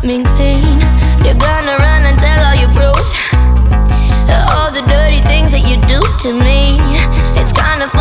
me clean. You're gonna run and tell all your bros all the dirty things that you do to me. It's kinda